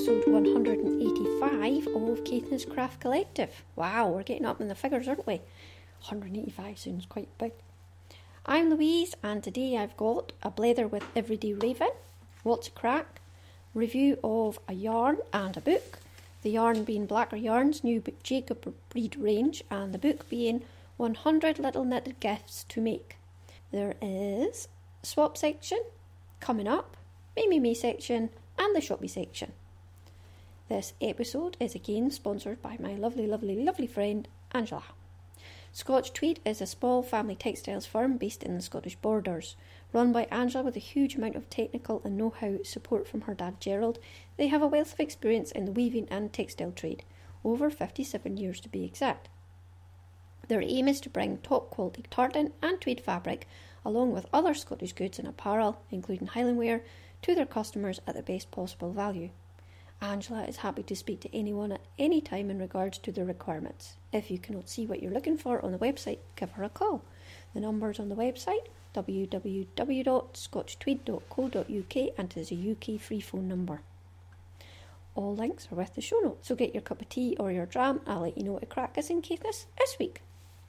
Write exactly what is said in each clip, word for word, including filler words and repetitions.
episode one hundred eighty-five of Caithness Craft Collective. Wow, we're getting up in the figures, aren't we? one hundred eighty-five sounds quite big. I'm Louise, and today I've got a blether with Everyday Raven, what's a crack, review of a yarn and a book, the yarn being Blacker Yarn's new Jacob Breed range, and the book being one hundred Little Knitted Gifts to Make. There is a swap section coming up, Me Me Me section, and the shoppy section. This episode is again sponsored by my lovely, lovely, lovely friend Angela. Scotch Tweed is a small family textiles firm based in the Scottish borders. Run by Angela with a huge amount of technical and know-how support from her dad Gerald, they have a wealth of experience in the weaving and textile trade, over fifty-seven years to be exact. Their aim is to bring top quality tartan and tweed fabric, along with other Scottish goods and apparel, including Highland wear, to their customers at the best possible value. Angela is happy to speak to anyone at any time in regards to their requirements. If you cannot see what you're looking for on the website, give her a call. The number is on the website, w w w dot scotch tweed dot co dot u k, and it is a U K free phone number. All links are with the show notes, so get your cup of tea or your dram. I'll let you know what a crack is in Caithness this week.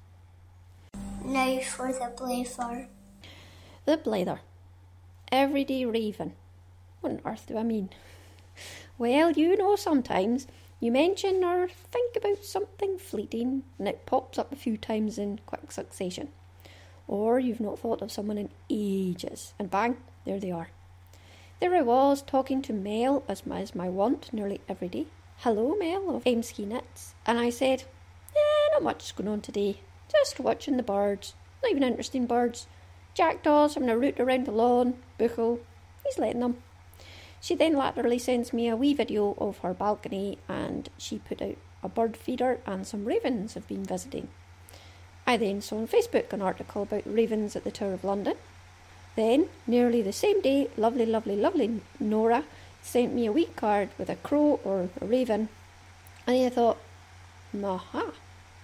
Now for the blether. The blether. Everyday Raven. What on earth do I mean? Well, you know, sometimes you mention or think about something fleeting and it pops up a few times in quick succession. Or you've not thought of someone in ages, and bang, there they are. There I was, talking to Mel, as my, as my wont, nearly every day. Hello, Mel, of Emsky Knits. And I said, eh, not much is going on today. Just watching the birds. Not even interesting birds. Jackdaws having a root around the lawn. Buchel, he's letting them. She then laterally sends me a wee video of her balcony, and she put out a bird feeder and some ravens have been visiting. I then saw on Facebook an article about ravens at the Tower of London. Then, nearly the same day, lovely, lovely, lovely Nora sent me a wee card with a crow or a raven, and I thought, aha.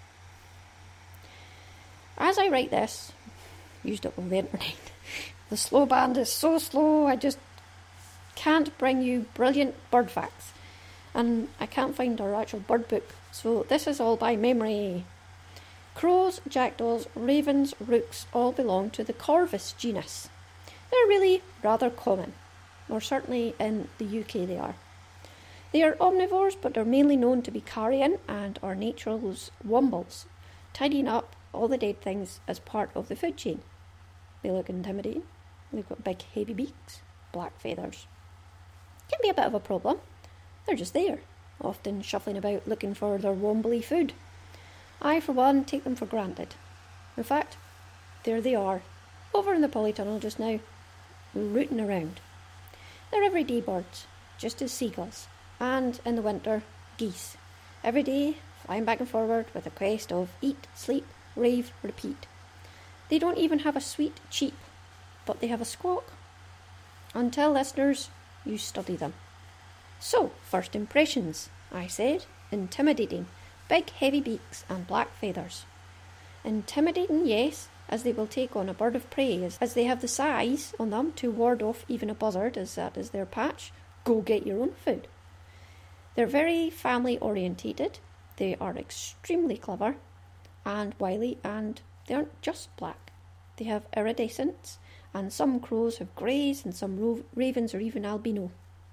As I write this, used up on the internet, the slow band is so slow, I just can't bring you brilliant bird facts, and I can't find our actual bird book, so this is all by memory. Crows, jackdaws, ravens, rooks all belong to the Corvus genus. They're really rather common, or certainly in the U K they are. They are omnivores, but they're mainly known to be carrion and are nature's wombles, tidying up all the dead things as part of the food chain. They look intimidating. They've got big heavy beaks, black feathers. Can be a bit of a problem. They're just there, often shuffling about looking for their wombly food. I, for one, take them for granted. In fact, there they are, over in the polytunnel just now, rooting around. They're everyday birds, just as seagulls, and, in the winter, geese. Every day, flying back and forward with a quest of eat, sleep, rave, repeat. They don't even have a sweet cheep, but they have a squawk. Until, listeners, you study them. So, first impressions, I said, intimidating. Big heavy beaks and black feathers. Intimidating, yes, as they will take on a bird of prey, as, as they have the size on them to ward off even a buzzard, as that is their patch. Go get your own food. They're very family orientated, they are extremely clever and wily, and they aren't just black. They have iridescence, and some crows have greys and some ro- ravens are even albino.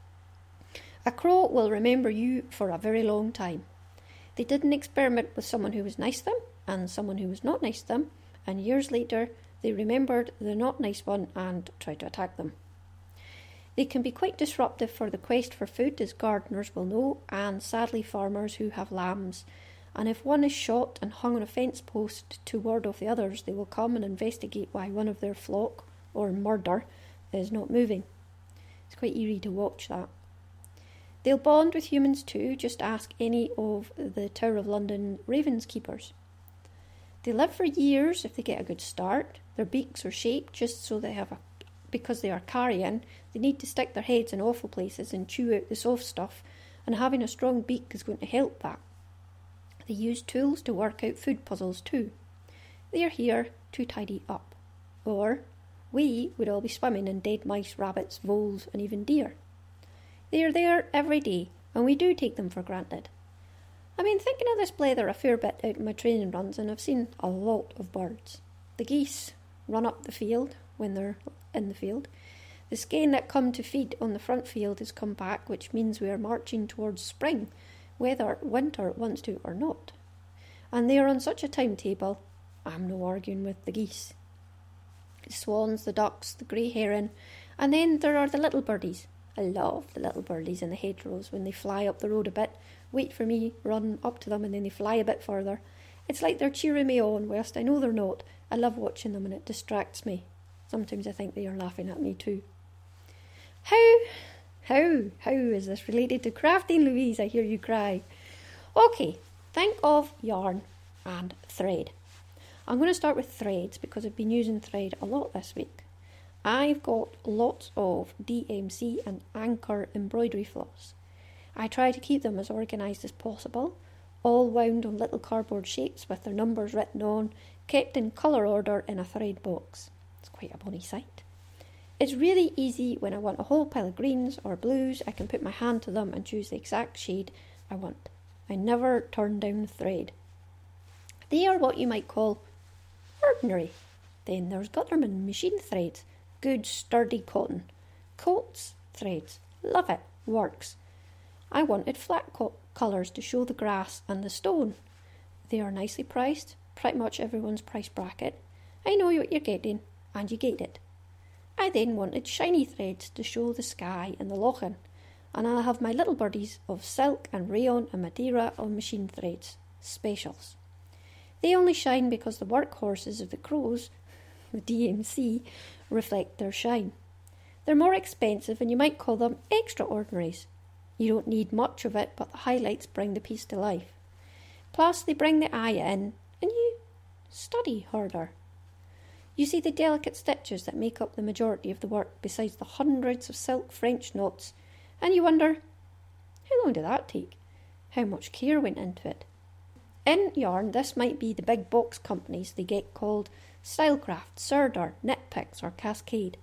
A crow will remember you for a very long time. They did an experiment with someone who was nice to them and someone who was not nice to them, and years later they remembered the not nice one and tried to attack them. They can be quite disruptive for the quest for food, as gardeners will know, and sadly farmers who have lambs. And if one is shot and hung on a fence post to ward off the others, they will come and investigate why one of their flock, or murder, is not moving. It's quite eerie to watch that. They'll bond with humans too, just ask any of the Tower of London ravens keepers. They live for years if they get a good start. Their beaks are shaped just so they have a, because they are carrion, they need to stick their heads in awful places and chew out the soft stuff, and having a strong beak is going to help that. They use tools to work out food puzzles too. They are here to tidy up. Or we would all be swimming in dead mice, rabbits, voles and even deer. They are there every day, and we do take them for granted. I've been thinking of this blether a fair bit out in my training runs, and I've seen a lot of birds. The geese run up the field when they're in the field. The skein that come to feed on the front field has come back, which means we are marching towards spring, whether winter wants to or not. And they are on such a timetable, I'm no arguing with the geese. The swans, the ducks, the grey heron, and then there are the little birdies. I love the little birdies in the hedgerows when they fly up the road a bit, wait for me, run up to them, and then they fly a bit further. It's like they're cheering me on, whilst I know they're not. I love watching them and it distracts me. Sometimes I think they are laughing at me too. How, how, how is this related to crafting, Louise? I hear you cry. Okay, think of yarn and thread. I'm going to start with threads because I've been using thread a lot this week. I've got lots of D M C and Anchor embroidery floss. I try to keep them as organised as possible, all wound on little cardboard shapes with their numbers written on, kept in colour order in a thread box. It's quite a bonny sight. It's really easy when I want a whole pile of greens or blues. I can put my hand to them and choose the exact shade I want. I never turn down thread. They are what you might call ordinary. Then there's Gutterman machine threads, good sturdy cotton. Coats threads, love it, works. I wanted flat co- colours to show the grass and the stone. They are nicely priced, pretty much everyone's price bracket. I know what you're getting, and you get it. I then wanted shiny threads to show the sky and the lochan, and I'll have my little birdies of silk and rayon and Madeira on machine threads, specials. They only shine because the workhorses of the crows, the D M C, reflect their shine. They're more expensive and you might call them extraordinaries. You don't need much of it, but the highlights bring the piece to life. Plus they bring the eye in and you study harder. You see the delicate stitches that make up the majority of the work besides the hundreds of silk French knots, and you wonder, how long did that take? How much care went into it? In yarn, this might be the big box companies they get called Stylecraft, Sirdar, Knit Picks or Cascade.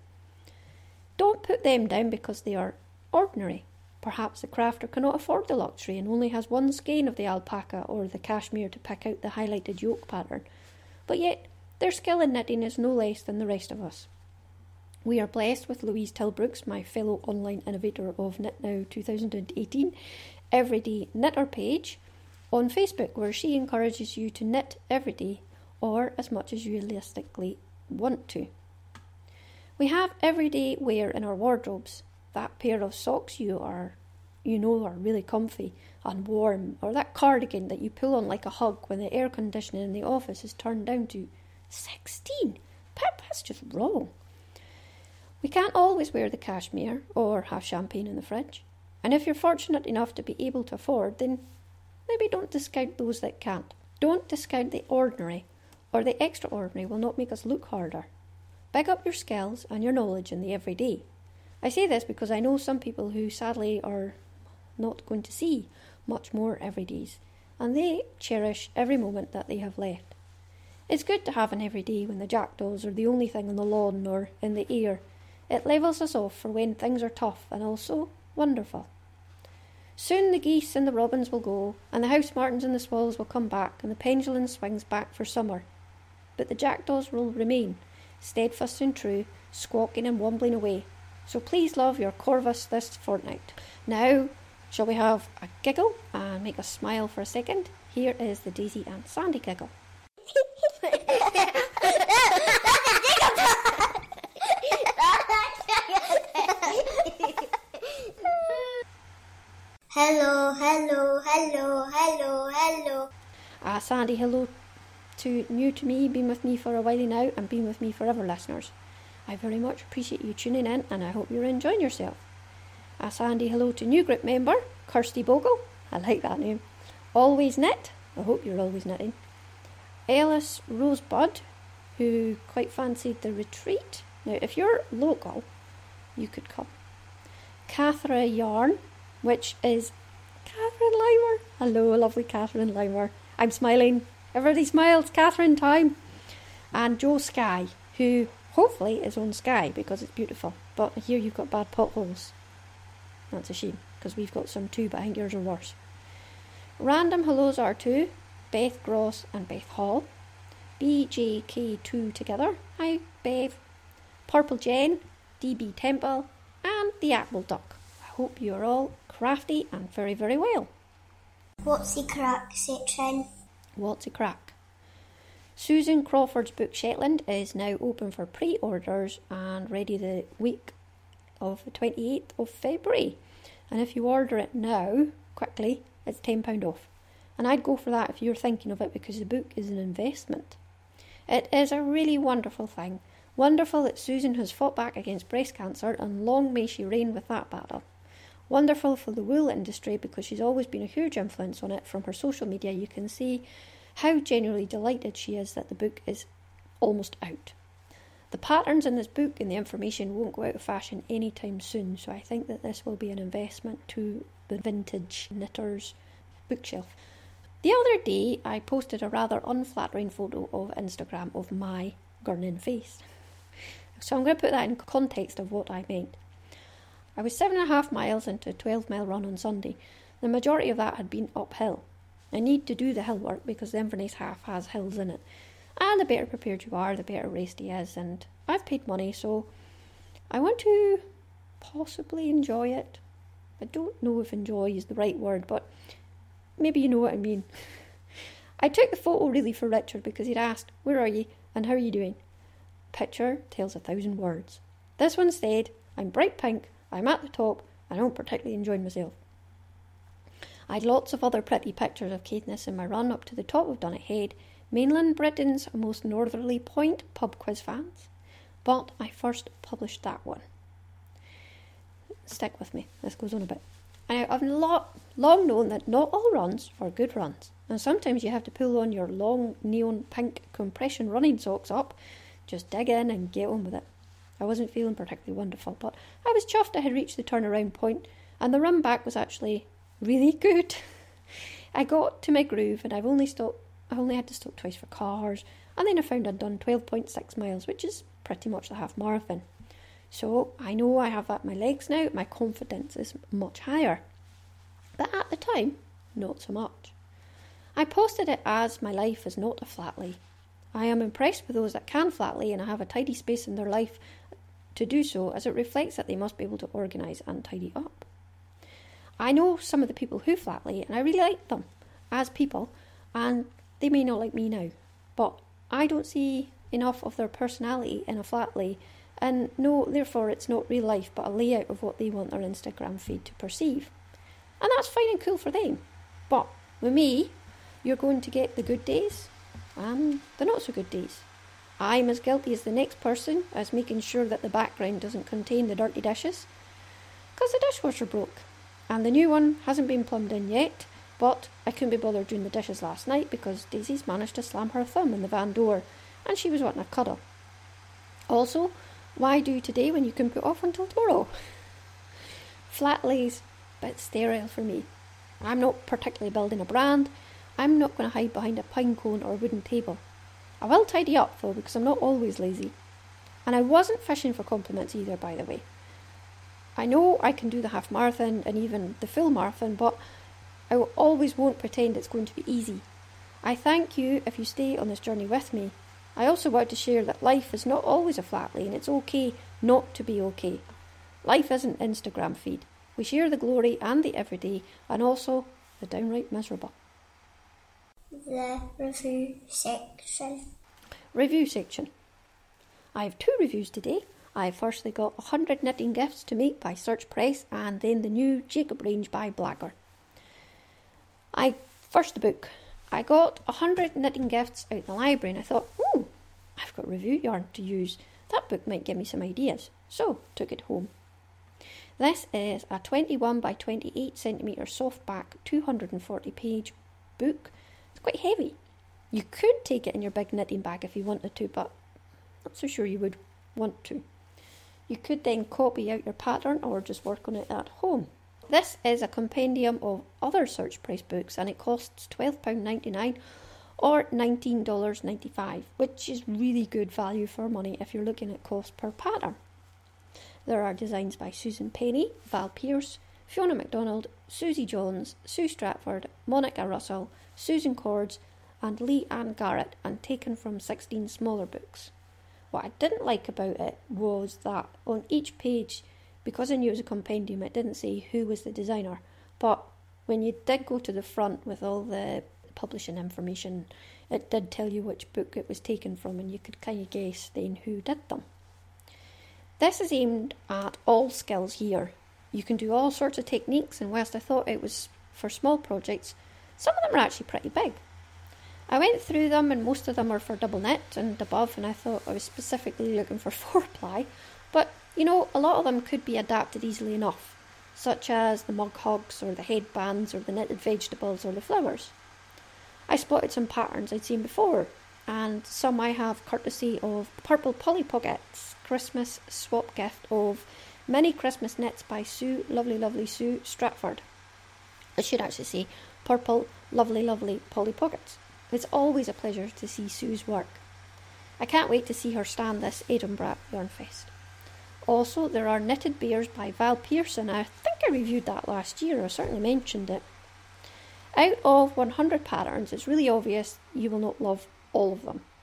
Don't put them down because they are ordinary. Perhaps the crafter cannot afford the luxury and only has one skein of the alpaca or the cashmere to pick out the highlighted yoke pattern. But yet, their skill in knitting is no less than the rest of us. We are blessed with Louise Tilbrooks, my fellow online innovator of KnitNow twenty eighteen, Everyday Knitter page on Facebook, where she encourages you to knit every day or as much as you realistically want to. We have everyday wear in our wardrobes. That pair of socks you are, you know are really comfy and warm, or that cardigan that you pull on like a hug when the air conditioning in the office is turned down to sixteen. Pip, that's just wrong. We can't always wear the cashmere or have champagne in the fridge. And if you're fortunate enough to be able to afford, then maybe don't discount those that can't. Don't discount the ordinary, or the extraordinary will not make us look harder. Big up your skills and your knowledge in the everyday. I say this because I know some people who sadly are not going to see much more everydays, and they cherish every moment that they have left. It's good to have an everyday when the jackdaws are the only thing on the lawn or in the air. It levels us off for when things are tough and also wonderful. Soon the geese and the robins will go, and the house martins and the swallows will come back, and the pendulum swings back for summer. But the jackdaws will remain, steadfast and true, squawking and wombling away. So please love your corvus this fortnight. Now, shall we have a giggle and make us smile for a second? Here is the Daisy and Sandy giggle. Hello, hello, hello, hello, hello. Ah, Sandy, hello to new to me, been with me for a while now, and been with me forever, listeners. I very much appreciate you tuning in, and I hope you're enjoying yourself. Ah, Sandy, hello to new group member, Kirsty Bogle. I like that name. Always knit. I hope you're always knitting. Ellis Rosebud, who quite fancied the retreat. Now, if you're local, you could come. Catherine Yarn, which is Catherine Limer. Hello, lovely Catherine Limer. I'm smiling. Everybody smiles. Catherine time. And Joe Sky, who hopefully is on Sky because it's beautiful. But here you've got bad potholes. That's a shame. because we've got some too, but I think yours are worse. Random hellos are to Beth Gross and Beth Hall. B J K two together. Hi, Bev. Purple Jen, D B Temple, and the Apple Duck. I hope you're all crafty and very, very well. What's the crack section? What's the crack? Susan Crawford's book Shetland is now open for pre-orders and ready the week of the twenty-eighth of February. And if you order it now, quickly, it's ten pounds off. And I'd go for that if you're thinking of it, because the book is an investment. It is a really wonderful thing. Wonderful that Susan has fought back against breast cancer, and long may she reign with that battle. Wonderful for the wool industry, because she's always been a huge influence on it. From her social media, you can see how genuinely delighted she is that the book is almost out. The patterns in this book and the information won't go out of fashion anytime soon, so I think that this will be an investment to the vintage knitters bookshelf. The other day, I posted a rather unflattering photo of Instagram of my gurning face. So I'm going to put that in context of what I meant. I was seven and a half miles into a twelve mile run on Sunday. The majority of that had been uphill. I need to do the hill work because the Inverness half has hills in it. And the better prepared you are, the better raced he is. And I've paid money, so I want to possibly enjoy it. I don't know if enjoy is the right word, but maybe you know what I mean. I took the photo really for Richard because he'd asked, "Where are you and how are you doing?" Picture tells a thousand words. This one said, "I'm bright pink, I'm at the top, and I don't particularly enjoy myself." I had lots of other pretty pictures of Caithness in my run up to the top of Dunnet Head, mainland Britain's most northerly point, pub quiz fans. But I first published that one. Stick with me, this goes on a bit. And I've lot, long known that not all runs are good runs, and sometimes you have to pull on your long neon pink compression running socks up, just dig in and get on with it. I wasn't feeling particularly wonderful, but I was chuffed I had reached the turnaround point, and the run back was actually really good. I got to my groove, and I've only stopped. I only had to stop twice for cars, and then I found I'd done twelve point six miles, which is pretty much the half marathon. So I know I have that my legs now, my confidence is much higher. But at the time, not so much. I posted it as my life is not a flat lay. I am impressed with those that can flat lay and have a tidy space in their life to do so, as it reflects that they must be able to organise and tidy up. I know some of the people who flat lay, and I really like them as people, and they may not like me now, but I don't see enough of their personality in a flat lay. And no, therefore it's not real life, but a layout of what they want their Instagram feed to perceive. And that's fine and cool for them. But with me, you're going to get the good days and the not so good days. I'm as guilty as the next person as making sure that the background doesn't contain the dirty dishes, because the dishwasher broke. And the new one hasn't been plumbed in yet, but I couldn't be bothered doing the dishes last night because Daisy's managed to slam her thumb in the van door and she was wanting a cuddle. Also, why do today when you can put off until tomorrow? Flat lays, bit sterile for me. I'm not particularly building a brand. I'm not going to hide behind a pine cone or a wooden table. I will tidy up though, because I'm not always lazy. And I wasn't fishing for compliments either, by the way. I know I can do the half marathon and even the full marathon, but I always won't pretend it's going to be easy. I thank you if you stay on this journey with me. I also want to share that life is not always a flat lay, and it's okay not to be okay. Life isn't Instagram feed. We share the glory and the everyday, and also the downright miserable. The review section. Review section. I have two reviews today. I firstly got one hundred knitting gifts to make by Search Press, and then the new Jacob range by Blagger. I first the book. I got one hundred knitting gifts out in the library, and I thought, oh, I've got review yarn to use. That book might give me some ideas. So, took it home. This is a twenty-one by twenty-eight centimetre softback, two hundred forty page book. It's quite heavy. You could take it in your big knitting bag if you wanted to, but not so sure you would want to. You could then copy out your pattern or just work on it at home. This is a compendium of other Search Press books, and it costs twelve pounds ninety-nine or nineteen dollars ninety-five, which is really good value for money if you're looking at cost per pattern. There are designs by Susan Penny, Val Pierce, Fiona MacDonald, Susie Jones, Sue Stratford, Monica Russell, Susan Cords, and Lee Ann Garrett, and taken from sixteen smaller books. What I didn't like about it was that on each page, because I knew it was a compendium, it didn't say who was the designer, but when you did go to the front with all the publishing information, it did tell you which book it was taken from, and you could kind of guess then who did them. This is aimed at all skills here. You can do all sorts of techniques, and whilst I thought it was for small projects, some of them are actually pretty big. I went through them, and most of them are for double knit and above, and I thought I was specifically looking for four ply, but you know, a lot of them could be adapted easily enough, such as the mug hogs or the headbands or the knitted vegetables or the flowers. I spotted some patterns I'd seen before, and some I have courtesy of Purple Polly Pockets Christmas swap gift of Mini Christmas Knits by Sue, Lovely Lovely Sue Stratford. I should actually say Purple Lovely Lovely Polly Pockets. It's always a pleasure to see Sue's work. I can't wait to see her stand this Edinburgh Yarn Fest. Also, there are Knitted Bears by Val Pearson. I think I reviewed that last year, I certainly mentioned it. Out of one hundred patterns, it's really obvious you will not love all of them.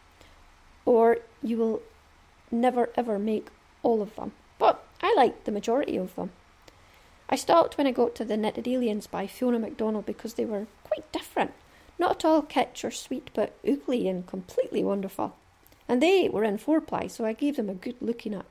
Or you will never ever make all of them. But I liked the majority of them. I stopped when I got to the Knitted Aliens by Fiona MacDonald because they were quite different. Not at all kitsch or sweet, but oogly and completely wonderful. And they were in four ply, so I gave them a good looking at.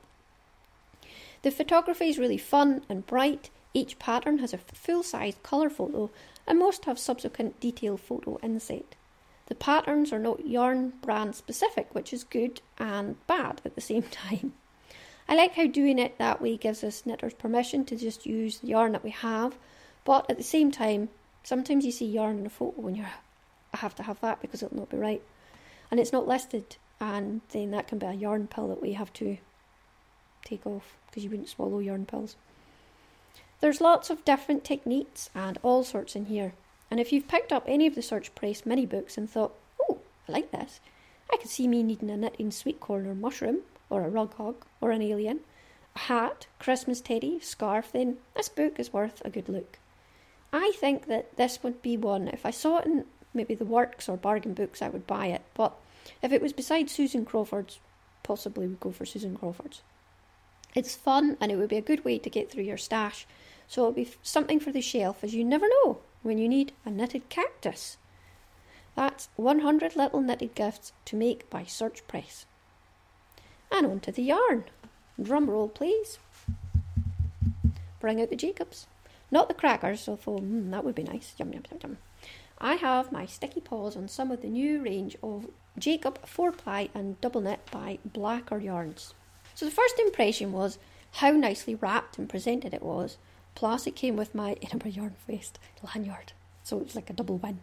The photography is really fun and bright. Each pattern has a full-size colour photo, and most have subsequent detailed photo inset. The patterns are not yarn brand specific, which is good and bad at the same time. I like how doing it that way gives us knitters permission to just use the yarn that we have, but at the same time, sometimes you see yarn in a photo and you're, I have to have that because it'll not be right. And it's not listed, and then that can be a yarn pill that we have to take off because you wouldn't swallow yarn pills. There's lots of different techniques and all sorts in here, and if you've picked up any of the Search Press mini books and thought, oh, I like this, I could see me needing a knitting sweet corn or mushroom, or a rug hog, or an alien, a hat, Christmas teddy, scarf, then this book is worth a good look. I think that this would be one, if I saw it in maybe the Works or Bargain Books, I would buy it, but if it was beside Susan Crawford's, possibly would go for Susan Crawford's. It's fun, and it would be a good way to get through your stash, so it'll be something for the shelf, as you never know when you need a knitted cactus. That's one hundred little knitted gifts to make by Search Press. And on to the yarn. Drum roll, please. Bring out the Jacobs. Not the crackers, although mm, that would be nice. Yum, yum, yum, yum. I have my sticky paws on some of the new range of Jacob four ply and double knit by Blacker Yarns. So the first impression was how nicely wrapped and presented it was. Plus it came with my Edinburgh Yarn Fest lanyard, so it's like a double win.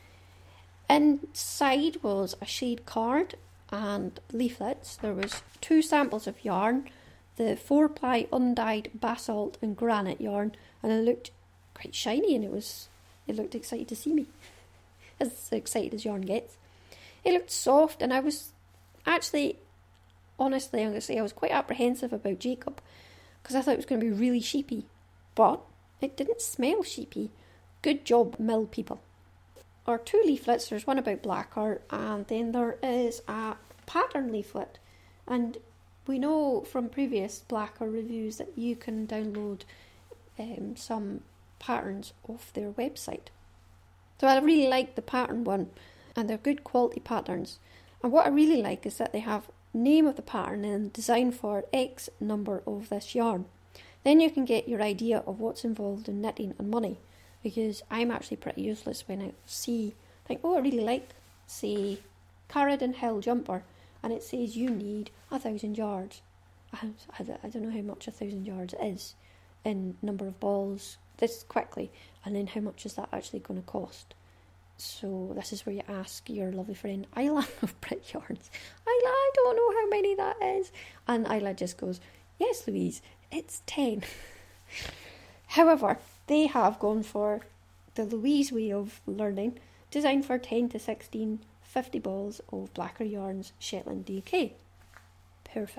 Inside was a shade card and leaflets. There was two samples of yarn, the four ply undyed basalt and granite yarn, and it looked quite shiny, and it was it looked excited to see me, as excited as yarn gets. It looked soft, and I was actually, honestly, I'm going to say I was quite apprehensive about Jacob, because I thought it was going to be really sheepy, but it didn't smell sheepy. Good job, mill people. Or two leaflets. There's one about Blacker, and then there is a pattern leaflet, and we know from previous Blacker reviews that you can download um, some patterns off their website. So I really like the pattern one, and they're good quality patterns. And what I really like is that they have name of the pattern and design for X number of this yarn. Then you can get your idea of what's involved in knitting and money, because I'm actually pretty useless when I see, think, oh, I really like, say, Carradine Hill jumper, and it says you need a thousand yards. I, I don't know how much a thousand yards is in number of balls, this quickly, and then how much is that actually going to cost. So this is where you ask your lovely friend Isla of Brit Yarns, Isla, I don't know how many that is. And Isla just goes, yes, Louise, it's ten. However, they have gone for the Louise way of learning, designed for ten to sixteen, fifty balls of Blacker Yarns Shetland D K. Perfect.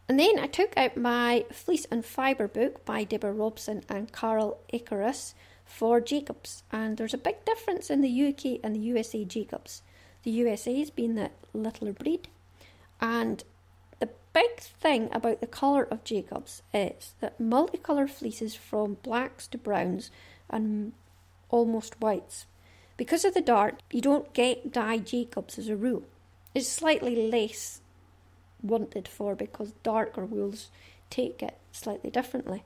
And then I took out my Fleece and Fibre book by Deborah Robson and Carl Icarus for Jacobs. And there's a big difference in the U K and the U S A Jacobs. The U S A's being the littler breed. And the big thing about the colour of Jacobs is that multicolour fleeces from blacks to browns and almost whites. Because of the dart, you don't get dye Jacobs as a rule. It's slightly less wanted for because darker wools take it slightly differently.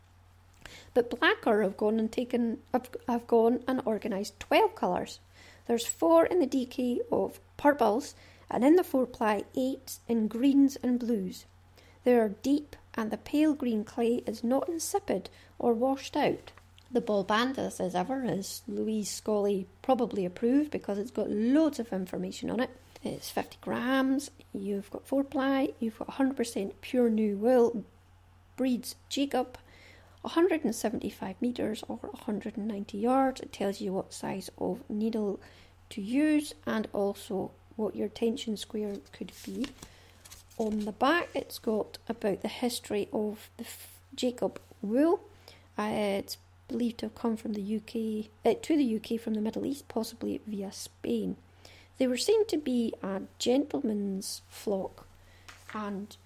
But Blacker have gone and taken have, have gone and organised twelve colours. There's four in the D K of purples, and in the four ply eight in greens and blues. They are deep, and the pale green clay is not insipid or washed out. The ball bandus, as ever, is Louise Scully probably approved because it's got loads of information on it. It's fifty grams, you've got four ply, you've got one hundred percent pure new wool, breeds Jacob, one hundred seventy-five metres or one hundred ninety yards. It tells you what size of needle to use and also what your tension square could be. On the back, it's got about the history of the Jacob wool. Uh, it's believed to have come from the U K uh, to the U K from the Middle East, possibly via Spain. They were seen to be a gentleman's flock and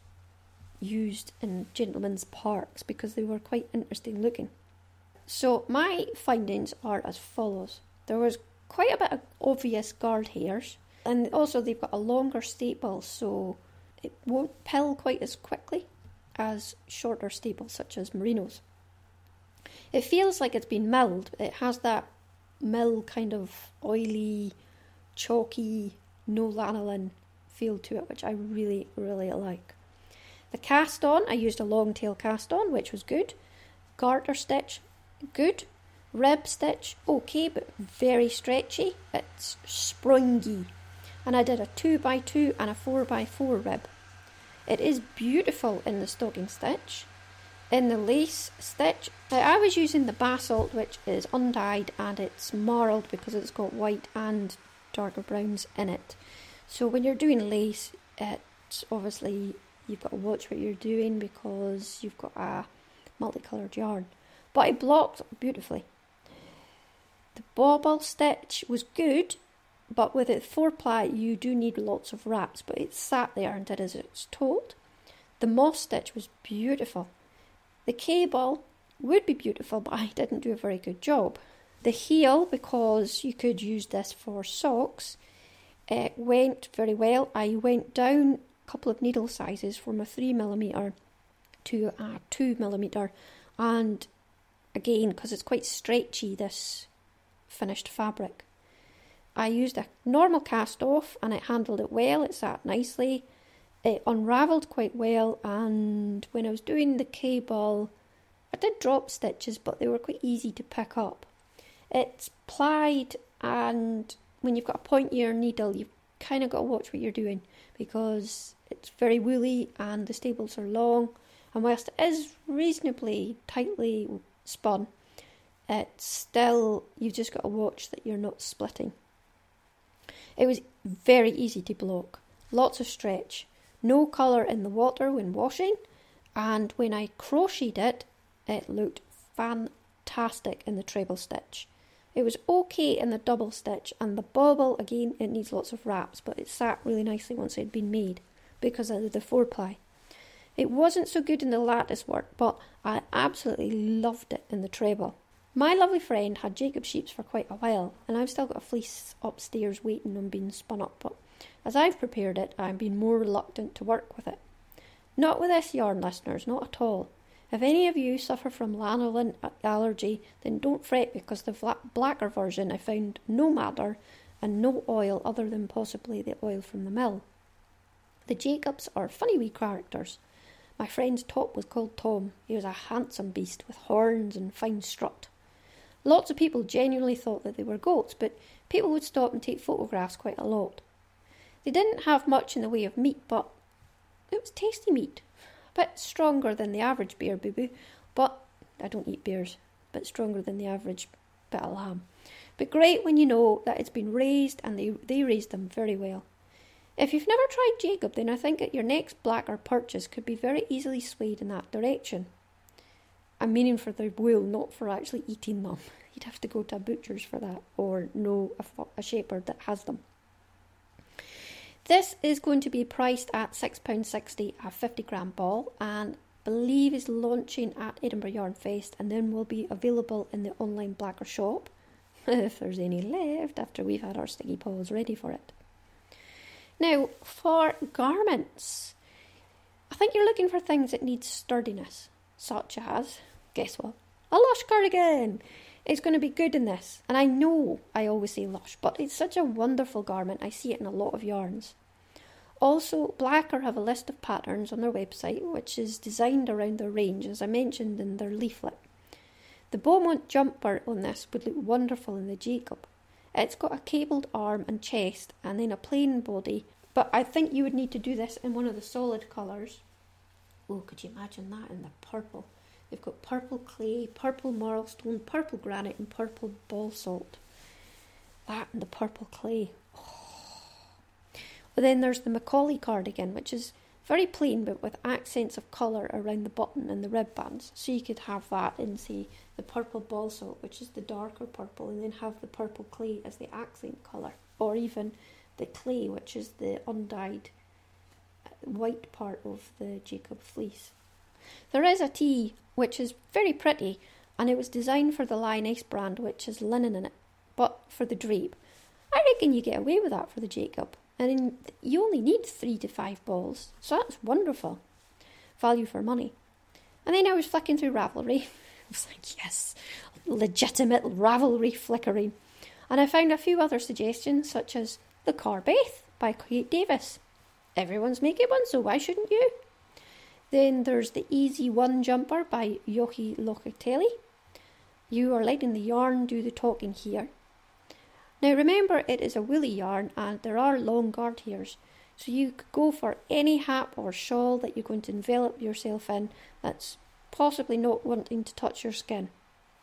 used in gentlemen's parks because they were quite interesting looking. So my findings are as follows. There was quite a bit of obvious guard hairs, and also they've got a longer staple, so it won't pill quite as quickly as shorter staples such as merinos. It feels like it's been milled. It has that mill kind of oily, chalky, no lanolin feel to it, which I really, really like. The cast on, I used a long tail cast on, which was good. Garter stitch, good. Rib stitch, okay, but very stretchy. It's springy. And I did a two by two and a four by four rib. It is beautiful in the stocking stitch. In the lace stitch, I was using the basalt, which is undyed and it's marled because it's got white and darker browns in it. So when you're doing lace, it's obviously you've got to watch what you're doing because you've got a multicoloured yarn. But it blocked beautifully. The bobble stitch was good, but with it four ply you do need lots of wraps, but it sat there and did as it's told. The moss stitch was beautiful. The cable would be beautiful, but I didn't do a very good job. The heel, because you could use this for socks, it went very well. I went down a couple of needle sizes from a three millimeter to a two millimeter, and again, because it's quite stretchy, this finished fabric, I used a normal cast off and it handled it well. It sat nicely. It unravelled quite well, and when I was doing the cable, I did drop stitches, but they were quite easy to pick up. It's plied, and when you've got a pointier needle, you've kind of got to watch what you're doing because it's very woolly and the staples are long, and whilst it is reasonably tightly spun, it's still, you've just got to watch that you're not splitting. It was very easy to block, lots of stretch, no colour in the water when washing, and when I crocheted it, it looked fantastic in the treble stitch. It was okay in the double stitch, and the bobble, again, it needs lots of wraps, but it sat really nicely once it had been made because of the four ply. It wasn't so good in the lattice work, but I absolutely loved it in the treble. My lovely friend had Jacob sheeps for quite a while, and I've still got a fleece upstairs waiting on being spun up, but as I've prepared it, I'm being more reluctant to work with it. Not with this yarn, listeners, not at all. If any of you suffer from lanolin allergy, then don't fret because the blacker version I found no madder and no oil other than possibly the oil from the mill. The Jacobs are funny wee characters. My friend's top was called Tom. He was a handsome beast with horns and fine strut. Lots of people genuinely thought that they were goats, but people would stop and take photographs quite a lot. They didn't have much in the way of meat, but it was tasty meat. A bit stronger than the average bear boo-boo, but I don't eat bears, a bit stronger than the average bit of lamb. But great when you know that it's been raised and they, they raised them very well. If you've never tried Jacob, then I think that your next blacker purchase could be very easily swayed in that direction. I'm meaning for the wool, not for actually eating them. You'd have to go to a butcher's for that, or know a, a shepherd that has them. This is going to be priced at six pounds sixty a fifty gram ball, and I believe is launching at Edinburgh Yarn Fest, and then will be available in the online Blacker shop, if there's any left after we've had our sticky paws ready for it. Now, for garments, I think you're looking for things that need sturdiness, such as, guess what, a Lush cardigan. It's going to be good in this, and I know I always say Lush, but it's such a wonderful garment. I see it in a lot of yarns. Also, Blacker have a list of patterns on their website, which is designed around their range, as I mentioned in their leaflet. The Beaumont jumper on this would look wonderful in the Jacob. It's got a cabled arm and chest, and then a plain body, but I think you would need to do this in one of the solid colours. Oh, could you imagine that in the purple? They've got purple clay, purple marlstone, purple granite, and purple balsalt. That and the purple clay. Oh. But then there's the Macaulay cardigan, which is very plain but with accents of colour around the button and the rib bands. So you could have that in, say, the purple balsalt, which is the darker purple, and then have the purple clay as the accent colour. Or even the clay, which is the undyed white part of the Jacob fleece. There is a tee which is very pretty, and it was designed for the Lioness brand, which has linen in it, but for the drape. I reckon you get away with that for the Jacob, and then you only need three to five balls, so that's wonderful. Value for money. And then I was flicking through Ravelry. I was like, yes, legitimate Ravelry flickering. And I found a few other suggestions, such as the Carbeth by Kate Davis. Everyone's making one, so why shouldn't you? Then there's the Easy One jumper by Yoki Locatelli. You are letting the yarn do the talking here. Now remember, it is a woolly yarn and there are long guard hairs, so you could go for any hat or shawl that you're going to envelop yourself in that's possibly not wanting to touch your skin.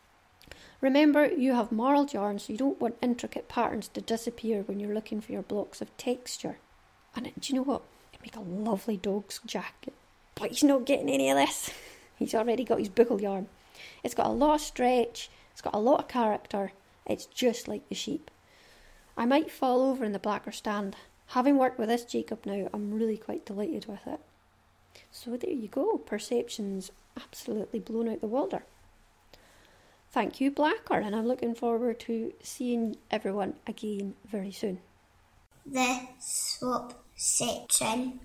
Remember, you have marled yarn, so you don't want intricate patterns to disappear when you're looking for your blocks of texture. And it, do you know what? It'd make a lovely dog's jacket. But he's not getting any of this. He's already got his buckle yarn. It's got a lot of stretch. It's got a lot of character. It's just like the sheep. I might fall over in the Blacker stand. Having worked with this Jacob now, I'm really quite delighted with it. So there you go. Perceptions absolutely blown out the water. Thank you, Blacker, and I'm looking forward to seeing everyone again very soon. The swap section.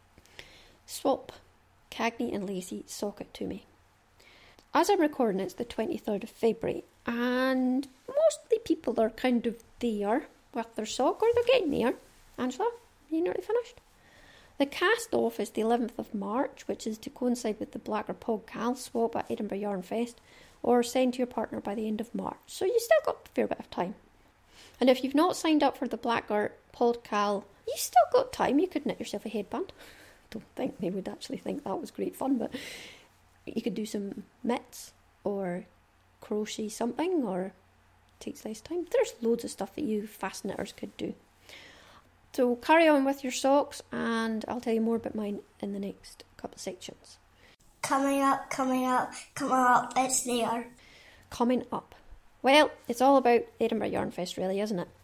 Swap. Cagney and Lacey sock it to me. As I'm recording, it's the twenty-third of February, and mostly people are kind of there with their sock, or they're getting there. Angela, you nearly finished? The cast off is the eleventh of March, which is to coincide with the Blacker Podcal swap at Edinburgh Yarn Fest, or send to your partner by the end of March. So you still got a fair bit of time. And if you've not signed up for the Blacker Podcal, you still got time. You could knit yourself a headband. Don't think they would actually think that was great fun, but you could do some mitts or crochet something, or it takes less time. There's loads of stuff that you fast knitters could do. So carry on with your socks, and I'll tell you more about mine in the next couple of sections. Coming up, coming up, coming up, it's there. Coming up. Well, it's all about Edinburgh Yarn Fest really, isn't it?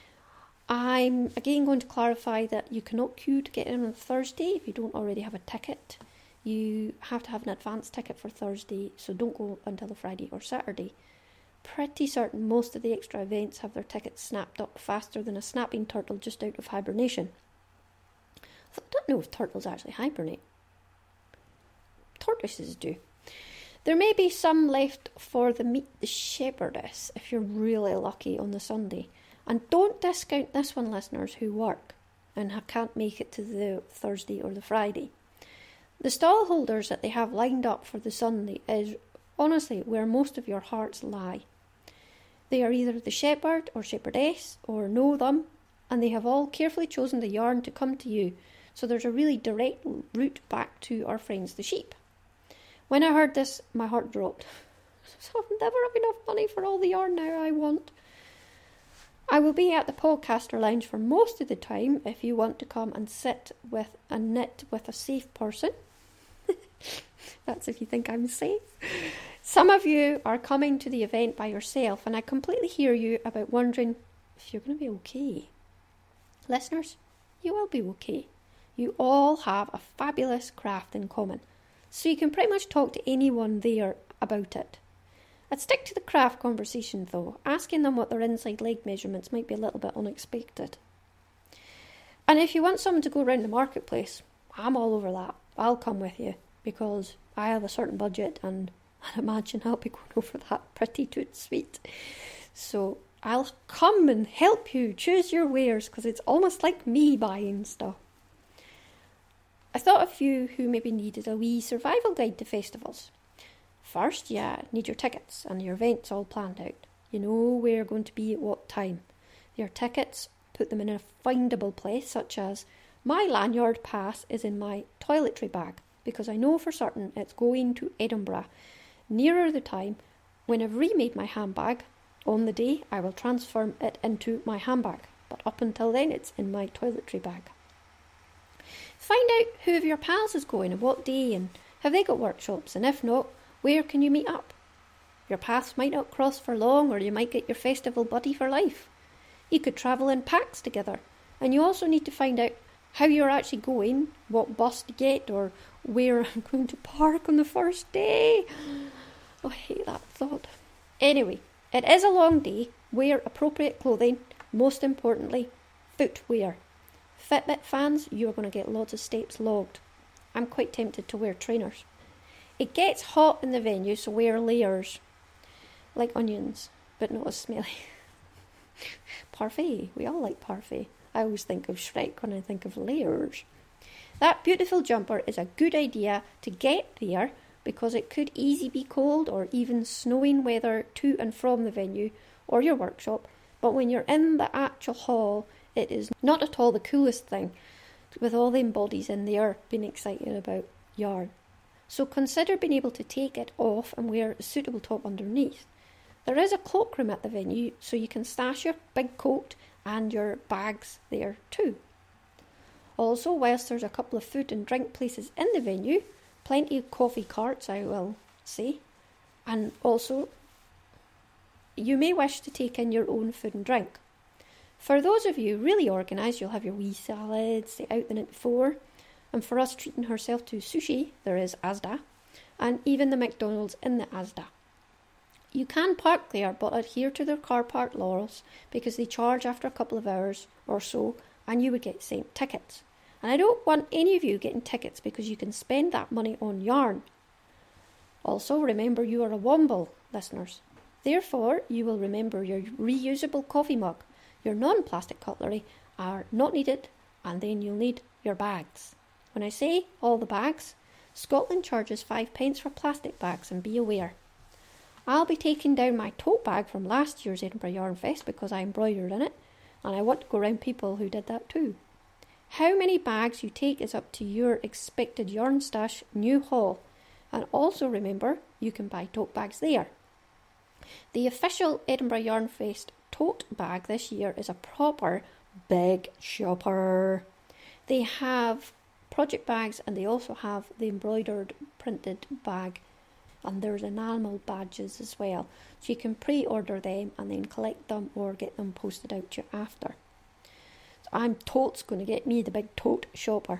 I'm again going to clarify that you cannot queue to get in on Thursday if you don't already have a ticket. You have to have an advance ticket for Thursday, so don't go until the Friday or Saturday. Pretty certain most of the extra events have their tickets snapped up faster than a snapping turtle just out of hibernation. I don't know if turtles actually hibernate. Tortoises do. There may be some left for the Meet the Shepherdess if you're really lucky on the Sunday. And don't discount this one, listeners who work and can't make it to the Thursday or the Friday. The stall holders that they have lined up for the Sunday is honestly where most of your hearts lie. They are either the shepherd or shepherdess or know them, and they have all carefully chosen the yarn to come to you, so there's a really direct route back to our friends the sheep. When I heard this, my heart dropped. So I'll never have enough money for all the yarn now I want. I will be at the Podcaster Lounge for most of the time if you want to come and sit with a knit with a safe person. That's if you think I'm safe. Some of you are coming to the event by yourself, and I completely hear you about wondering if you're going to be okay. Listeners, you will be okay. You all have a fabulous craft in common, so you can pretty much talk to anyone there about it. I'd stick to the craft conversation though. Asking them what their inside leg measurements might be a little bit unexpected. And if you want someone to go around the marketplace, I'm all over that. I'll come with you because I have a certain budget and I imagine I'll be going over that pretty toot sweet. So I'll come and help you choose your wares because it's almost like me buying stuff. I thought of you who maybe needed a wee survival guide to festivals. First, yeah, need your tickets and your events all planned out. You know where you're going to be at what time. Your tickets, put them in a findable place, such as my lanyard pass is in my toiletry bag because I know for certain it's going to Edinburgh. Nearer the time, when I've remade my handbag, on the day I will transform it into my handbag, but up until then it's in my toiletry bag. Find out who of your pals is going and what day and have they got workshops, and if not, where can you meet up? Your paths might not cross for long, or you might get your festival buddy for life. You could travel in packs together, and you also need to find out how you're actually going, what bus to get, or where I'm going to park on the first day. Oh, I hate that thought. Anyway, it is a long day. Wear appropriate clothing. Most importantly, footwear. Fitbit fans, you're going to get lots of steps logged. I'm quite tempted to wear trainers. It gets hot in the venue, so wear layers. Like onions, but not as smelly. Parfait. We all like parfait. I always think of Shrek when I think of layers. That beautiful jumper is a good idea to get there because it could easily be cold or even snowing weather to and from the venue or your workshop. But when you're in the actual hall, it is not at all the coolest thing with all them bodies in there being excited about yarn. So consider being able to take it off and wear a suitable top underneath. There is a cloakroom at the venue, so you can stash your big coat and your bags there too. Also, whilst there's a couple of food and drink places in the venue, plenty of coffee carts, I will say, and also you may wish to take in your own food and drink. For those of you really organised, you'll have your wee salads, the out the night before, and for us treating ourselves to sushi, there is Asda, and even the McDonald's in the Asda. You can park there, but adhere to their car park laws because they charge after a couple of hours or so, and you would get sent tickets. And I don't want any of you getting tickets because you can spend that money on yarn. Also, remember you are a Womble, listeners. Therefore, you will remember your reusable coffee mug, your non-plastic cutlery are not needed, and then you'll need your bags. When I say all the bags, Scotland charges five pence for plastic bags, and be aware. I'll be taking down my tote bag from last year's Edinburgh Yarn Fest because I embroidered in it, and I want to go around people who did that too. How many bags you take is up to your expected yarn stash new haul, and also remember you can buy tote bags there. The official Edinburgh Yarn Fest tote bag this year is a proper big shopper. They have project bags and they also have the embroidered printed bag, and there's enamel badges as well, so you can pre-order them and then collect them or get them posted out to you after. So I'm totes going to get me the big tote shopper.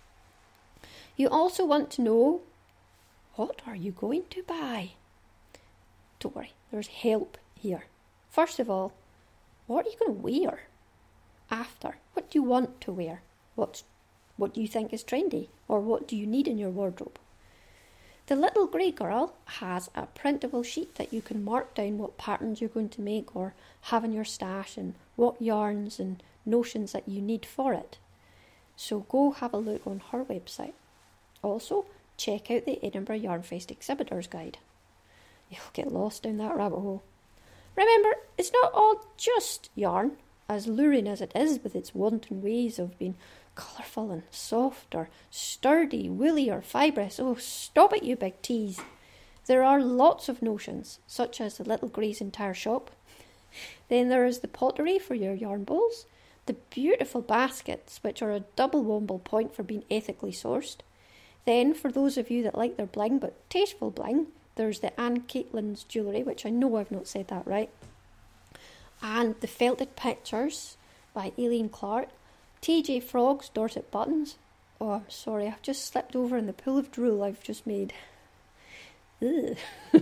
You also want to know, what are you going to buy? Don't worry, there's help here. First of all, what are you going to wear? After, what do you want to wear? What's, what do you think is trendy? Or what do you need in your wardrobe? The little grey girl has a printable sheet that you can mark down what patterns you're going to make or have in your stash and what yarns and notions that you need for it. So go have a look on her website. Also, check out the Edinburgh Yarn Fest Exhibitor's Guide. You'll get lost down that rabbit hole. Remember, it's not all just yarn, as luring as it is with its wanton ways of being colourful and soft or sturdy, woolly or fibrous. Oh, stop it, you big tease. There are lots of notions, such as the little Grey's entire shop, Then there is the pottery for your yarn bowls, the beautiful baskets, which are a double womble point for being ethically sourced. Then, for those of you that like their bling, but tasteful bling, there's the Anne Caitlin's jewellery, which I know I've not said that right. And the felted pictures by Aileen Clark, T J Frogg's Dorset buttons. Oh, sorry, I've just slipped over in the pool of drool I've just made. Ugh.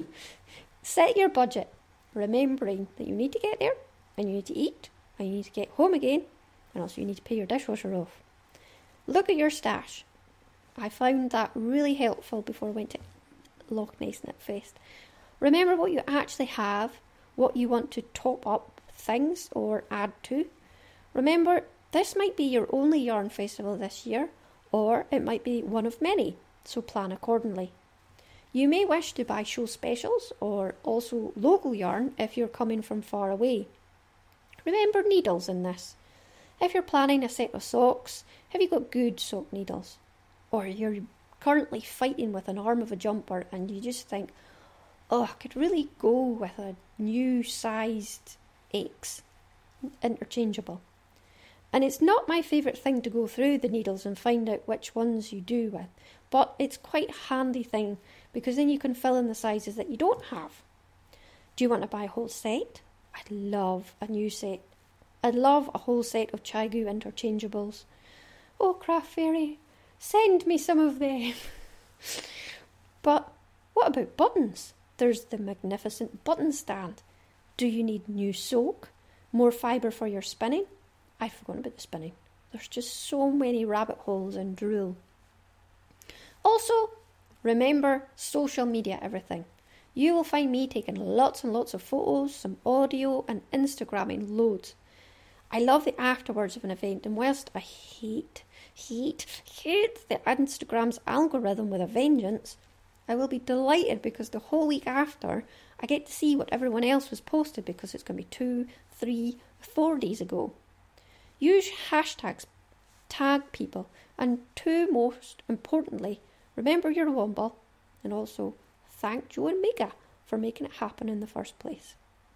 Set your budget, remembering that you need to get there, and you need to eat, and you need to get home again, and also you need to pay your dishwasher off. Look at your stash. I found that really helpful before I went to Loch Ness Knit Fest. Remember what you actually have, what you want to top up things or add to. Remember, this might be your only yarn festival this year, or it might be one of many, so plan accordingly. You may wish to buy show specials or also local yarn if you're coming from far away. Remember needles in this. If you're planning a set of socks, have you got good sock needles? Or you're currently fighting with an arm of a jumper and you just think, oh, I could really go with a new sized X, interchangeable. And it's not my favourite thing to go through the needles and find out which ones you do with, but it's quite a handy thing because then you can fill in the sizes that you don't have. Do you want to buy a whole set? I'd love a new set. I'd love a whole set of Chiagu interchangeables. Oh, Craft Fairy, send me some of them. But what about buttons? There's the magnificent button stand. Do you need new soak? More fibre for your spinning? I've forgotten about the spinning. There's just so many rabbit holes in drool. Also, remember social media everything. You will find me taking lots and lots of photos, some audio and Instagramming loads. I love the afterwards of an event, and whilst I hate, hate, hate the Instagram's algorithm with a vengeance, I will be delighted because the whole week after I get to see what everyone else was posted because it's going to be two, three, four days ago. Use hashtags, tag people, and two most importantly, remember your womble, and also thank Joe and Mega for making it happen in the first place.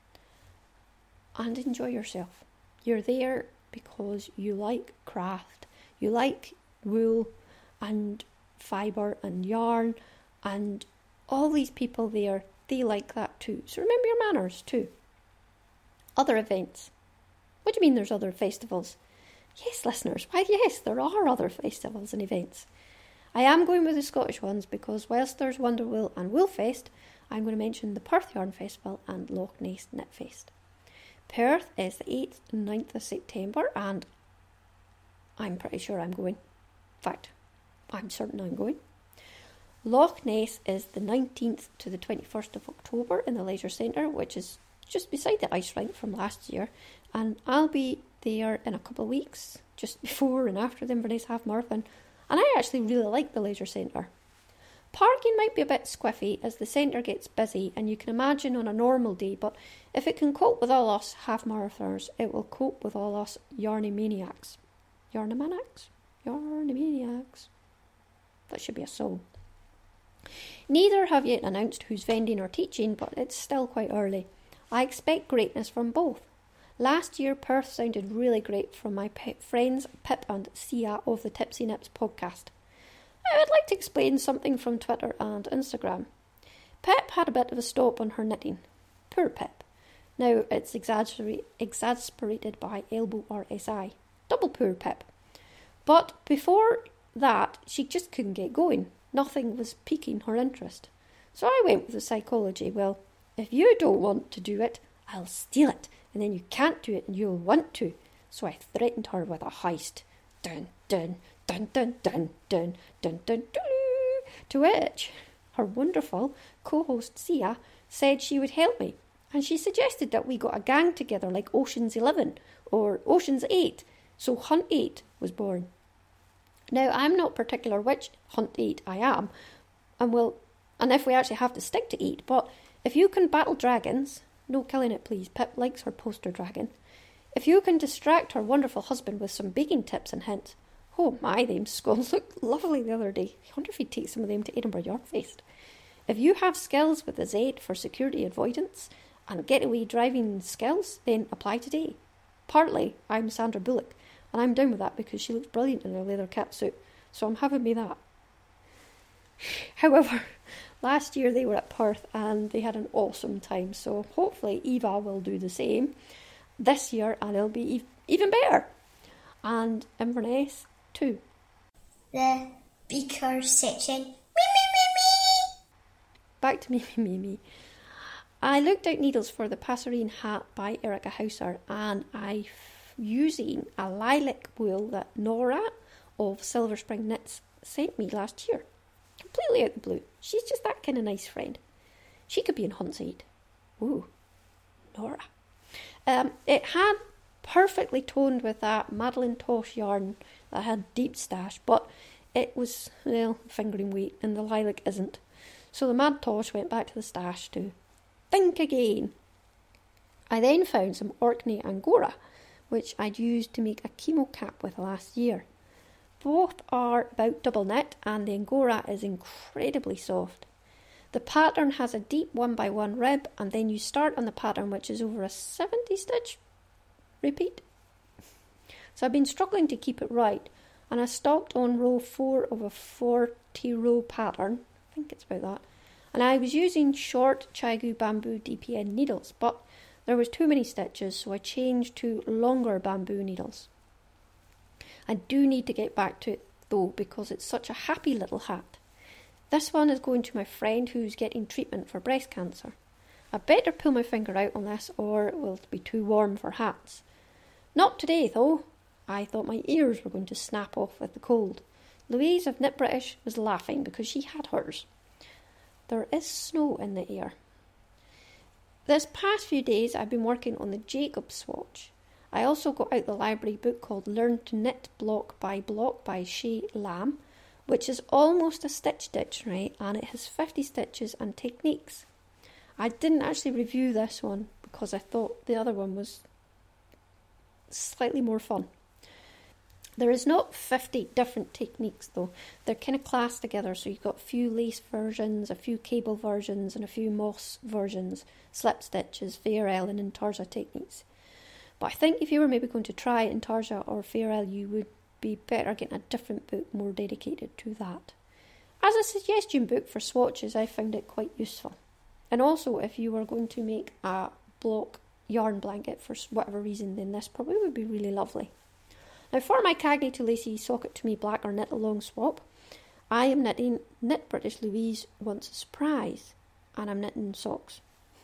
And enjoy yourself. You're there because you like craft, you like wool and fibre and yarn, and all these people there, they like that too. So remember your manners too. Other events. What do you mean there's other festivals? Yes, listeners, why yes, there are other festivals and events. I am going with the Scottish ones because whilst there's Wonderwool and Woolfest, I'm going to mention the Perth Yarn Festival and Loch Ness Knit Fest. Perth is the eighth and ninth of September and I'm pretty sure I'm going. In fact, I'm certain I'm going. Loch Ness is the nineteenth to the twenty-first of October in the Leisure Centre, which is just beside the ice rink from last year, and I'll be there in a couple of weeks, just before and after the Inverness Half Marathon, and I actually really like the Leisure Centre. Parking might be a bit squiffy as the centre gets busy, and you can imagine on a normal day, but if it can cope with all us half marathoners, it will cope with all us yarny maniacs. Yarnamaniacs? Yarnymaniacs. That should be a song. Neither have yet announced who's vending or teaching, but it's still quite early. I expect greatness from both. Last year, Perth sounded really great from my pe- friends Pip and Sia of the Tipsy Nips podcast. I would like to explain something from Twitter and Instagram. Pip had a bit of a stop on her knitting. Poor Pip. Now it's exasper- exasperated by elbow R S I. Double poor Pip. But before that, she just couldn't get going. Nothing was piquing her interest. So I went with the psychology. Well, if you don't want to do it, I'll steal it, and then you can't do it and you'll want to. So I threatened her with a heist. Dun, dun, dun, dun, dun, dun, dun, dun, dun. To which her wonderful co-host Sia said she would help me, and she suggested that we got a gang together like Ocean's Eleven or Ocean's Eight. So Hunt Eight was born. Now, I'm not particular which Hunt Eight I am, and will, and if we actually have to stick to eight, but if you can battle dragons, no killing it please, Pip likes her poster dragon, if you can distract her wonderful husband with some baking tips and hints, oh my, them scones looked lovely the other day. I wonder if he'd take some of them to Edinburgh Yarn Fest. If you have skills with a Z for security avoidance, and getaway driving skills, then apply today. Partly, I'm Sandra Bullock, and I'm down with that because she looks brilliant in her leather catsuit, so I'm having me that. However, last year they were at Perth and they had an awesome time, so hopefully Eva will do the same this year and it'll be even better. And Inverness too. The beaker section. Me, me, me, me. Back to me, me, me, me. I looked out needles for the Passerine hat by Erica Hauser, and I, using a lilac wool that Nora of Silver Spring Knits sent me last year. Completely out of the blue. She's just that kind of nice friend. She could be in Huntside. Ooh, Nora. Um, it had perfectly toned with that Madeline Tosh yarn that had deep stash, but it was, well, fingering weight, and the lilac isn't. So the Mad Tosh went back to the stash to think again. I then found some Orkney Angora, which I'd used to make a chemo cap with last year. Both are about double knit, and the Angora is incredibly soft. The pattern has a deep one by one rib, and then you start on the pattern, which is over a seventy stitch repeat. So I've been struggling to keep it right, and I stopped on row four of a forty row pattern. I think it's about that. And I was using short Chiagu bamboo D P N needles, but there was too many stitches, so I changed to longer bamboo needles. I do need to get back to it though, because it's such a happy little hat. This one is going to my friend who's getting treatment for breast cancer. I better pull my finger out on this or it will be too warm for hats. Not today though. I thought my ears were going to snap off with the cold. Louise of Knit British was laughing because she had hers. There is snow in the air. This past few days I've been working on the Jacob swatch. I also got out the library book called Learn to Knit Block by Block by Shay Lamb, which is almost a stitch dictionary, and it has fifty stitches and techniques. I didn't actually review this one because I thought the other one was slightly more fun. There is not fifty different techniques though. They're kind of classed together, so you've got a few lace versions, a few cable versions, and a few moss versions, slip stitches, Fair Ellen and Tarza techniques. But I think if you were maybe going to try it in Tarza or Fair Ellen, you would be better getting a different book more dedicated to that. As a suggestion book for swatches, I found it quite useful. And also, if you were going to make a block yarn blanket for whatever reason, then this probably would be really lovely. Now for my Cagney to Lacey Sock It To Me Black or Knit Along swap, I am knitting Knit British Louise Wants a Surprise, and I'm knitting socks.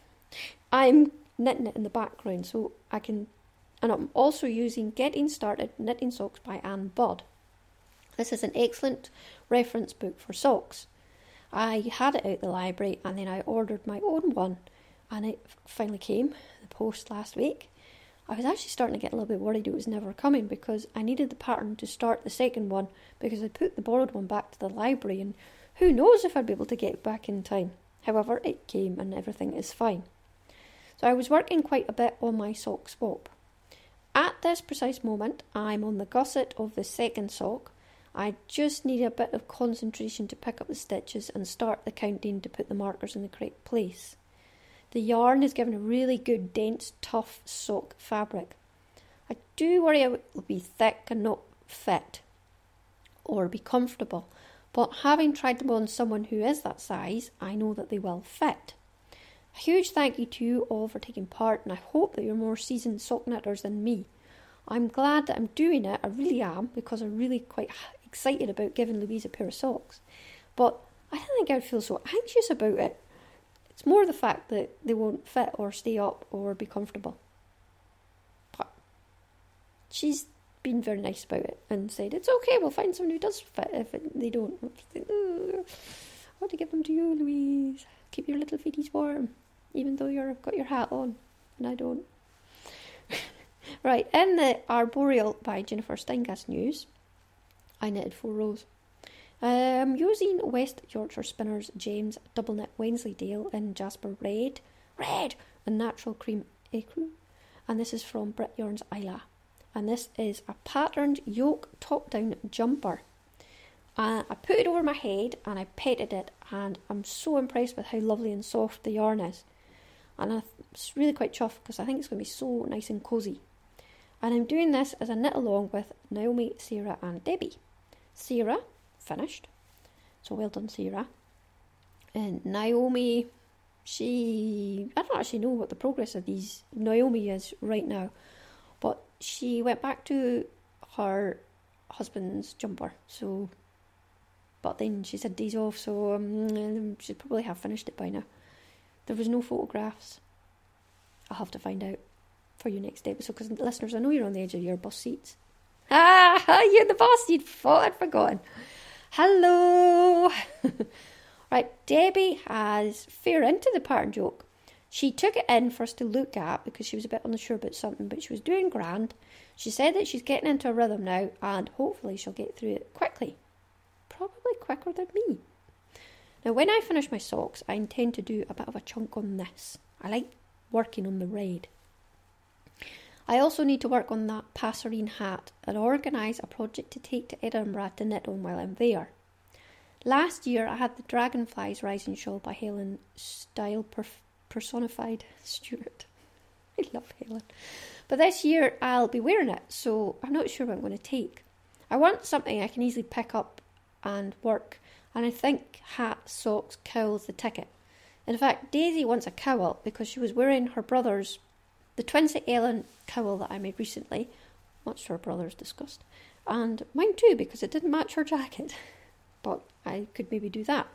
I'm knitting it in the background so I can, and I'm also using Getting Started Knitting Socks by Anne Budd. This is an excellent reference book for socks. I had it out the library and then I ordered my own one, and it finally came, the post last week. I was actually starting to get a little bit worried it was never coming because I needed the pattern to start the second one because I put the borrowed one back to the library and who knows if I'd be able to get it back in time. However, it came and everything is fine. So I was working quite a bit on my sock swap. At this precise moment, I'm on the gusset of the second sock. I just need a bit of concentration to pick up the stitches and start the counting to put the markers in the correct place. The yarn is given a really good, dense, tough sock fabric. I do worry it will be thick and not fit or be comfortable, but having tried them on someone who is that size, I know that they will fit. A huge thank you to you all for taking part, and I hope that you're more seasoned sock knitters than me. I'm glad that I'm doing it, I really am, because I'm really quite excited about giving Louise a pair of socks. But I don't think I'd feel so anxious about it. It's more the fact that they won't fit or stay up or be comfortable. But she's been very nice about it and said, it's okay, we'll find someone who does fit if it, they don't. I want to give them to you, Louise. Keep your little feeties warm, even though you've got your hat on, and I don't. Right, in the Arboreal by Jennifer Steingast news, I knitted four rows. I'm using West Yorkshire Spinners James Double Knit Wensleydale in Jasper Red, Red, and Natural Cream Ecru, and this is from Brit Yarns Isla, and this is a patterned yoke top-down jumper. Uh, I put it over my head and I petted it, and I'm so impressed with how lovely and soft the yarn is. And I'm really quite chuffed because I think it's going to be so nice and cosy. And I'm doing this as a knit along with Naomi, Sarah and Debbie. Sarah, finished. So well done, Sarah. And Naomi, she... I don't actually know what the progress of these Naomi is right now. But she went back to her husband's jumper. So... But then she said days off, so um, she'd probably have finished it by now. There was no photographs. I'll have to find out for your next episode, because listeners, I know you're on the edge of your bus seats. Ah, you're the boss seat. Thought I'd forgotten. Hello. Right, Debbie has fair into the pattern joke. She took it in for us to look at because she was a bit unsure about something, but she was doing grand. She said that she's getting into a rhythm now, and hopefully she'll get through it quickly. Probably quicker than me. Now, when I finish my socks, I intend to do a bit of a chunk on this. I like working on the red. I also need to work on that passerine hat and organise a project to take to Edinburgh to knit on while I'm there. Last year, I had the Dragonflies Rising shawl by Helen Style perf- personified Stewart. I love Helen. But this year, I'll be wearing it, so I'm not sure what I'm going to take. I want something I can easily pick up and work, and I think hat, socks, cowl's the ticket. In fact, Daisy wants a cowl because she was wearing her brother's, the Twinsy Ellen cowl that I made recently, much to her brother's disgust, and mine too because it didn't match her jacket, but I could maybe do that.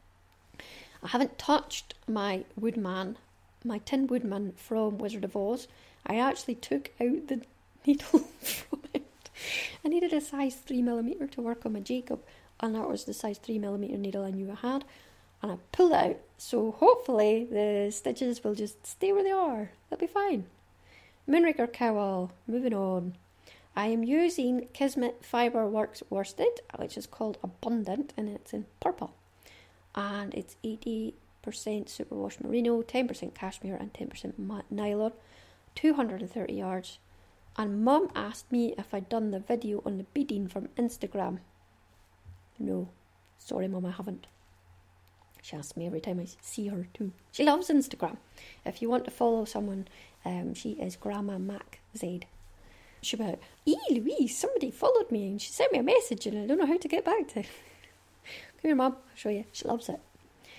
I haven't touched my Woodman, my Tin Woodman from Wizard of Oz. I actually took out the needle from it. I needed a size three millimetre to work on my Jacob, and that was the size three millimetre needle I knew I had, and I pulled it out, so hopefully the stitches will just stay where they are. They'll be fine. Moonraker cowl, moving on. I am using Kismet Fiberworks worsted, which is called Abundant, and it's in purple, and it's eighty percent superwash merino, ten percent cashmere and ten percent nylon, two hundred thirty yards. And Mum asked me if I'd done the video on the beading from Instagram. No. Sorry, Mum, I haven't. She asks me every time I see her too. She loves Instagram. If you want to follow someone, um, she is Grandma Mac Z. She went, "Ee, Louise, somebody followed me and she sent me a message and I don't know how to get back to it." Come here, Mum, I'll show you. She loves it.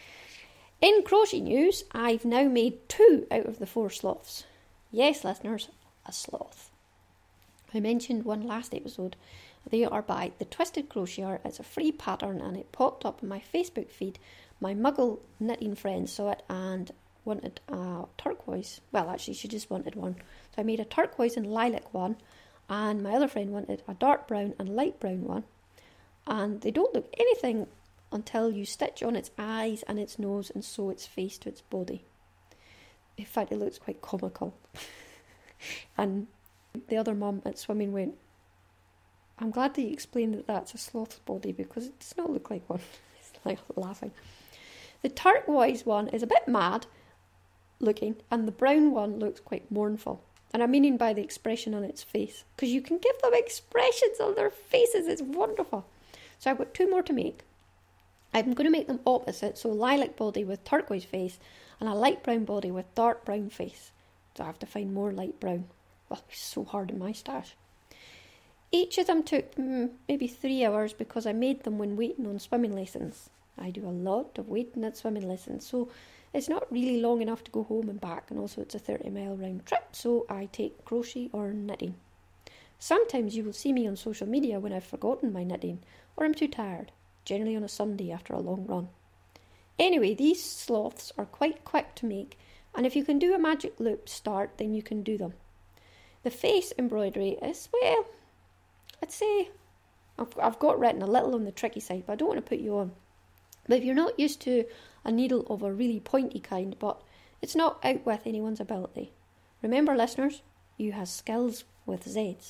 In crochet news, I've now made two out of the four sloths. Yes, listeners, a sloth. I mentioned one last episode. They are by The Twisted Crocheter. It's a free pattern and it popped up on my Facebook feed. My Muggle knitting friend saw it and wanted a turquoise. Well, actually, she just wanted one. So I made a turquoise and lilac one, and my other friend wanted a dark brown and light brown one. And they don't look anything until you stitch on its eyes and its nose and sew its face to its body. In fact, it looks quite comical. And the other mum at swimming went, "I'm glad that you explained that that's a sloth's body because it does not look like one." It's like laughing. The turquoise one is a bit mad looking, and the brown one looks quite mournful. And I'm meaning by the expression on its face, because you can give them expressions on their faces. It's wonderful. So I've got two more to make. I'm going to make them opposite, so lilac body with turquoise face, and a light brown body with dark brown face. So I have to find more light brown. Well, it's so hard in my stash. Each of them took mm, maybe three hours because I made them when waiting on swimming lessons. I do a lot of waiting at swimming lessons, so it's not really long enough to go home and back, and also it's a thirty mile round trip, so I take crochet or knitting. Sometimes you will see me on social media when I've forgotten my knitting, or I'm too tired, generally on a Sunday after a long run. Anyway, these sloths are quite quick to make, and if you can do a magic loop start, then you can do them. The face embroidery is, well, I'd say I've, I've got written a little on the tricky side, but I don't want to put you on. But if you're not used to a needle of a really pointy kind, but it's not out with anyone's ability. Remember, listeners, you have skills with Zs.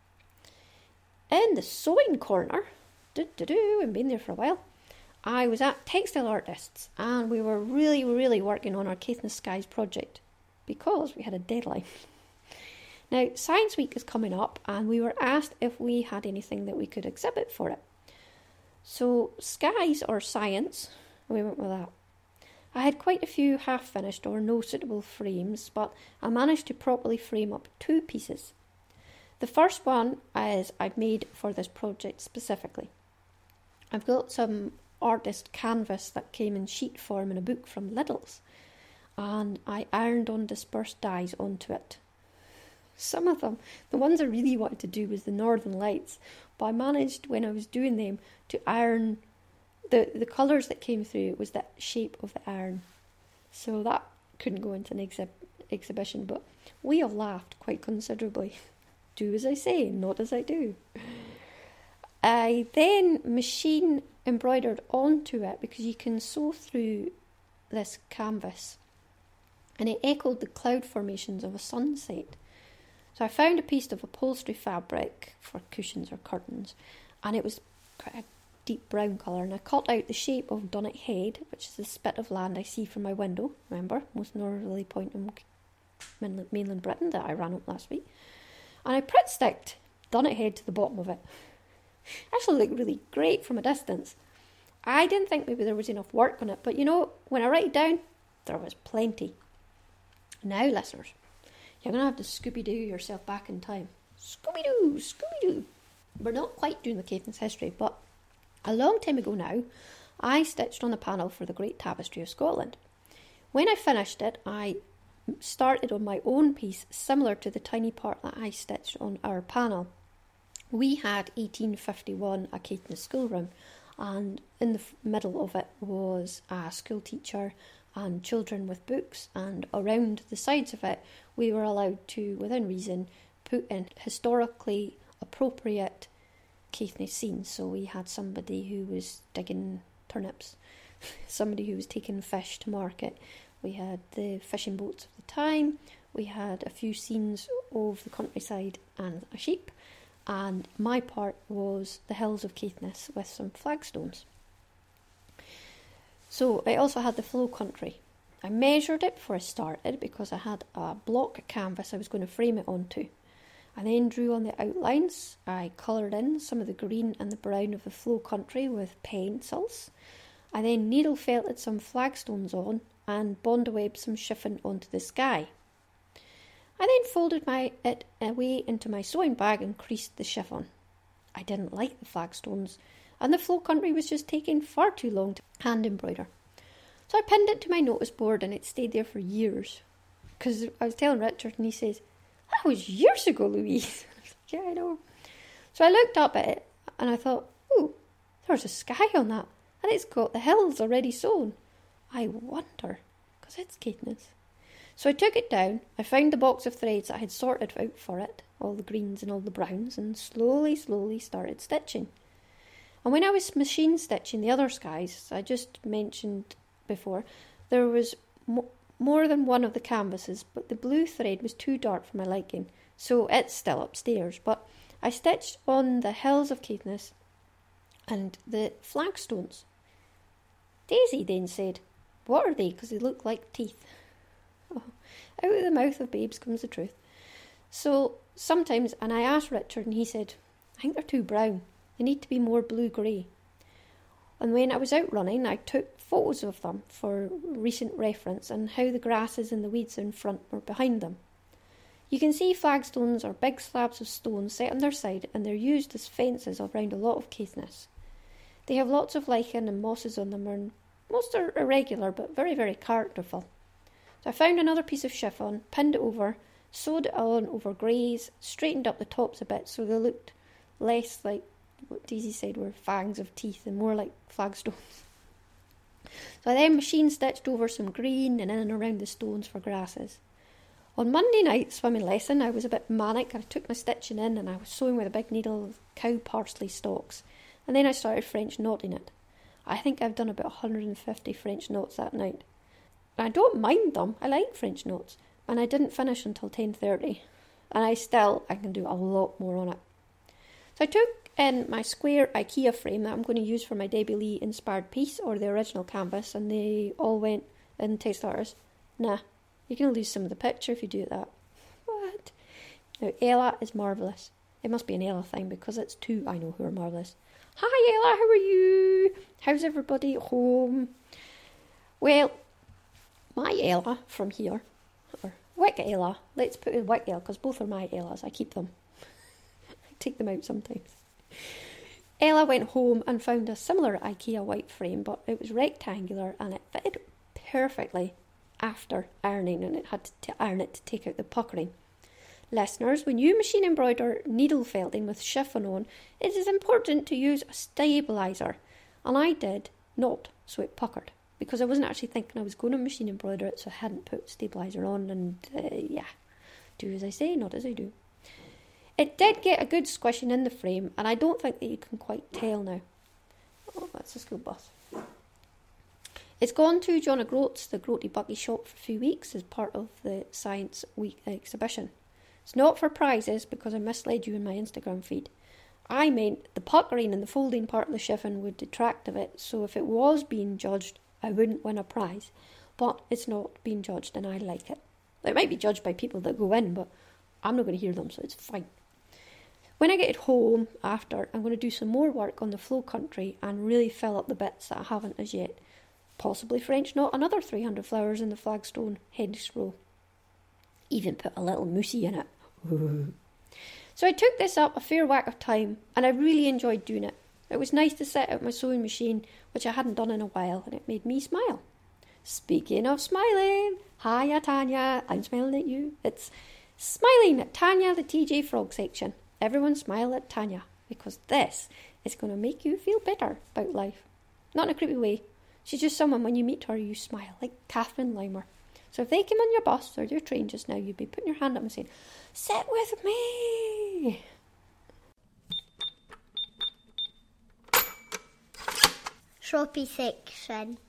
In the sewing corner, do-do-do, I've been there for a while, I was at Textile Artists, and we were really, really working on our Caithness Skies project, because we had a deadline. Now, Science Week is coming up, and we were asked if we had anything that we could exhibit for it. So, skies or science, we went with that. I had quite a few half-finished or no suitable frames, but I managed to properly frame up two pieces. The first one is I've made for this project specifically. I've got some artist canvas that came in sheet form in a book from Lidl's, and I ironed on dispersed dyes onto it. Some of them, the ones I really wanted to do was the Northern Lights, but I managed when I was doing them to iron the, the colours that came through. It was the shape of the iron, so that couldn't go into an exhi- exhibition, but we all laughed quite considerably. Do as I say, not as I do. I then machine embroidered onto it because you can sew through this canvas, and it echoed the cloud formations of a sunset. So I found a piece of upholstery fabric for cushions or curtains, and it was quite a deep brown colour, and I cut out the shape of Dunnet Head, which is the spit of land I see from my window, remember, most northerly point in mainland Britain that I ran up last week, and I Pritt sticked Dunnet Head to the bottom of it. Actually looked really great from a distance. I didn't think maybe there was enough work on it, but you know, when I write it down, there was plenty. Now, listeners, you're going to have to Scooby-Doo yourself back in time. Scooby-Doo, Scooby-Doo. We're not quite doing the Caithness history, but a long time ago now, I stitched on the panel for the Great Tapestry of Scotland. When I finished it, I started on my own piece similar to the tiny part that I stitched on our panel. We had eighteen fifty-one, a Caithness schoolroom, and in the middle of it was a school teacher and children with books, and around the sides of it we were allowed to, within reason, put in historically appropriate Caithness scenes. So we had somebody who was digging turnips, somebody who was taking fish to market, we had the fishing boats of the time, we had a few scenes of the countryside and a sheep, and my part was the hills of Caithness with some flagstones. So I also had the flow country. I measured it before I started because I had a block canvas I was going to frame it onto. I then drew on the outlines. I coloured in some of the green and the brown of the flow country with pencils. I then needle felted some flagstones on and bond webbed some chiffon onto the sky. I then folded my it away into my sewing bag and creased the chiffon. I didn't like the flagstones, and the flow country was just taking far too long to hand embroider. So I pinned it to my notice board, and it stayed there for years. Because I was telling Richard, and he says, "That was years ago, Louise." I was like, "Yeah, I know." So I looked up at it, and I thought, "Oh, there's a sky on that, and it's got the hills already sewn. I wonder, because it's Caithness." So I took it down, I found the box of threads that I had sorted out for it, all the greens and all the browns, and slowly, slowly started stitching. And when I was machine stitching the other skies, I just mentioned before, there was mo- more than one of the canvases, but the blue thread was too dark for my liking, so it's still upstairs. But I stitched on the hills of Caithness and the flagstones. Daisy then said, "What are they? Because they look like teeth." Oh, out of the mouth of babes comes the truth. So sometimes, and I asked Richard, and he said, "I think they're too brown. They need to be more blue-grey." And when I was out running, I took photos of them for recent reference and how the grasses and the weeds in front were behind them. You can see flagstones are big slabs of stone set on their side, and they're used as fences around a lot of Caithness. They have lots of lichen and mosses on them, and most are irregular but very, very characterful. So I found another piece of chiffon, pinned it over, sewed it on over greys, straightened up the tops a bit so they looked less like what Daisy said were fangs of teeth and more like flagstones. So I then machine stitched over some green and in and around the stones for grasses. On Monday night swimming lesson, I was a bit manic. I took my stitching in and I was sewing with a big needle of cow parsley stalks, and then I started French knotting it. I think I've done about one hundred fifty French knots that night. I don't mind them, I like French knots, and I didn't finish until ten thirty, and I still, I can do a lot more on it. So I took in my square IKEA frame that I'm going to use for my Debbie Lee inspired piece, or the original canvas, and they all went in text letters. Nah, you're going to lose some of the picture if you do that. What? Now, Ella is marvellous. It must be an Ella thing because it's two I know who are marvellous. Hi Ella, how are you? How's everybody at home? Well, my Ella from here, or Wick Ella, let's put it Wick Ella, because both are my Ellas, I keep them. I take them out sometimes. Ella went home and found a similar IKEA white frame, but it was rectangular and it fitted perfectly after ironing, and it had to iron it to take out the puckering. Listeners, when you machine embroider needle felting with chiffon on, it is important to use a stabiliser, and I did not, so it puckered, because I wasn't actually thinking I was going to machine embroider it, so I hadn't put stabiliser on, and uh, yeah, do as I say, not as I do. It did get a good squishing in the frame, and I don't think that you can quite tell now. Oh, that's a school bus. It's gone to John O'Groats, the Groaty Bucky shop, for a few weeks as part of the Science Week exhibition. It's not for prizes, because I misled you in my Instagram feed. I meant the puckering and the folding part of the chiffon would detract of it, so if it was being judged, I wouldn't win a prize. But it's not being judged, and I like it. It might be judged by people that go in, but I'm not going to hear them, so it's fine. When I get home after, I'm going to do some more work on the Flow Country and really fill up the bits that I haven't as yet. Possibly French knot another three hundred flowers in the flagstone hedgerow. Even put a little mousy in it. So I took this up a fair whack of time, and I really enjoyed doing it. It was nice to set up my sewing machine, which I hadn't done in a while, and it made me smile. Speaking of smiling, hiya Tanya, I'm smiling at you. It's Smiling at Tanya, the T J Frog section. Everyone smile at Tanya, because this is going to make you feel better about life. Not in a creepy way. She's just someone, when you meet her, you smile, like Catherine Limer. So if they came on your bus or your train just now, you'd be putting your hand up and saying, sit with me. Shoppy section.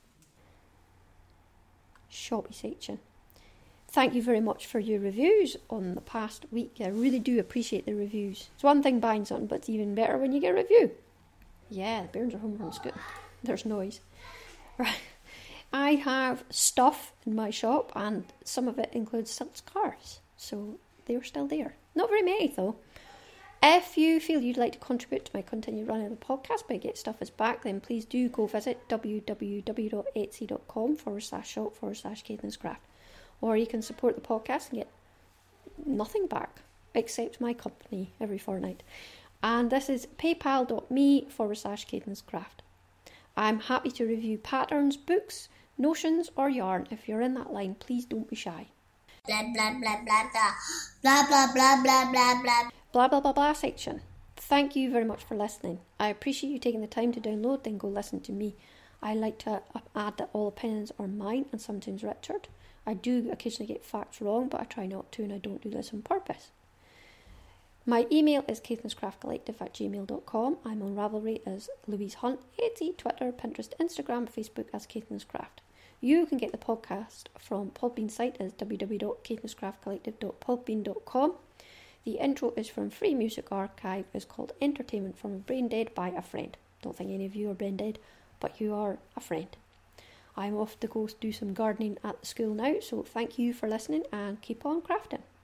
Shoppy section. Thank you very much for your reviews on the past week. I really do appreciate the reviews. It's one thing buying something, but it's even better when you get a review. Yeah, the bairns are home from school. There's noise. Right. I have stuff in my shop, and some of it includes silk scarves. So they're still there. Not very many, though. If you feel you'd like to contribute to my continued running of the podcast by Get Stuff Is Back, then please do go visit www.etsy.com forward slash shop forward slash Caitlin's Craft. Or you can support the podcast and get nothing back except my company every fortnight. And this is paypal.me forward slash Caitlin's Craft. I'm happy to review patterns, books, notions, or yarn. If you're in that line, please don't be shy. Blah, blah, blah, blah, blah. Blah, blah, blah, blah, blah, blah. Blah, blah, blah, blah section. Thank you very much for listening. I appreciate you taking the time to download, then go listen to me. I like to add that all opinions are mine and sometimes Richard. I do occasionally get facts wrong, but I try not to, and I don't do this on purpose. My email is caitlinscraftcollective at gmail dot com. I'm on Ravelry as Louise Hunt, Etsy, Twitter, Pinterest, Instagram, Facebook as Caitlin's Craft. You can get the podcast from Podbean's site as w w w dot caitlinscraftcollective dot podbean dot com. The intro is from Free Music Archive. It's called Entertainment from a Brain Dead by a Friend. Don't think any of you are brain dead, but you are a friend. I'm off to go do some gardening at the school now, so thank you for listening and keep on crafting.